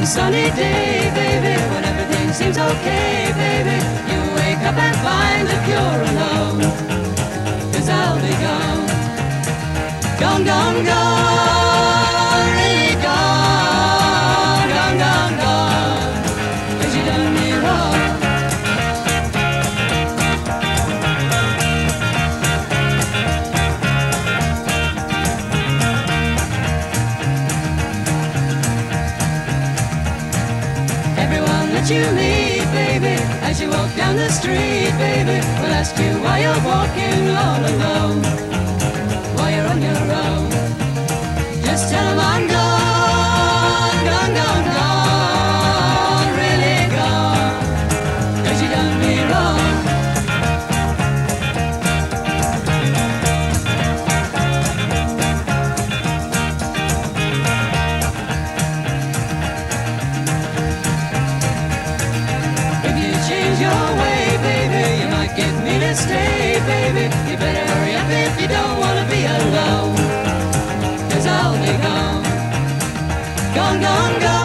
one sunny day, baby, when everything seems okay, baby, you wake up and find that you're alone. 'Cause I'll be gone, gone, gone, gone, really gone, gone, gone, gone, 'cause you done me wrong. Everyone that you meet, baby, as you walk down the street, baby, will ask you why you're walking all alone, why you're on your own. Just tell them I'm gone, gone, gone, gone, really gone, 'cause you done me wrong. If you change your way, baby, you might get me to stay, baby. You better hurry up if you don't want to be alone, 'cause I'll be gone, gone, gone, gone.